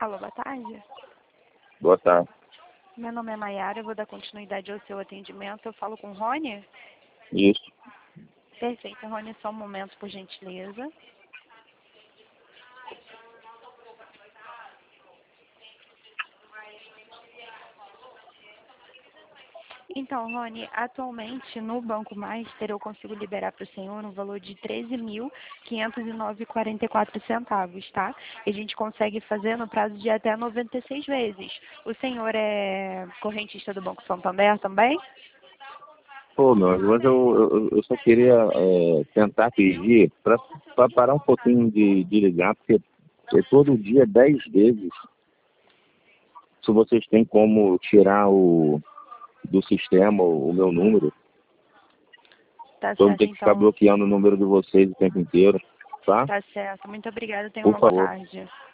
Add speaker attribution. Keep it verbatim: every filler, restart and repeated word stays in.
Speaker 1: Alô, boa tarde.
Speaker 2: Boa tarde.
Speaker 1: Meu nome é Maiara, eu vou dar continuidade ao seu atendimento. Eu falo com o Rony?
Speaker 2: Isso.
Speaker 1: Perfeito, Rony, só um momento, por gentileza. Então, Rony, atualmente no Banco Master eu consigo liberar para o senhor um valor de treze mil quinhentos e nove reais e quarenta e quatro centavos, tá? E a gente consegue fazer no prazo de até noventa e seis vezes. O senhor é correntista do Banco Santander também?
Speaker 2: Pô, meu, mas eu, eu, eu só queria é, tentar pedir para parar um pouquinho de, de ligar, porque é todo dia dez vezes. Se vocês têm como tirar o, do sistema o, o meu número,
Speaker 1: Tá
Speaker 2: eu não
Speaker 1: certo,
Speaker 2: tenho que ficar
Speaker 1: então.
Speaker 2: bloqueando o número de vocês o tempo inteiro, tá?
Speaker 1: Tá certo. Muito obrigada. Tenha
Speaker 2: Por
Speaker 1: uma boa
Speaker 2: favor.
Speaker 1: tarde.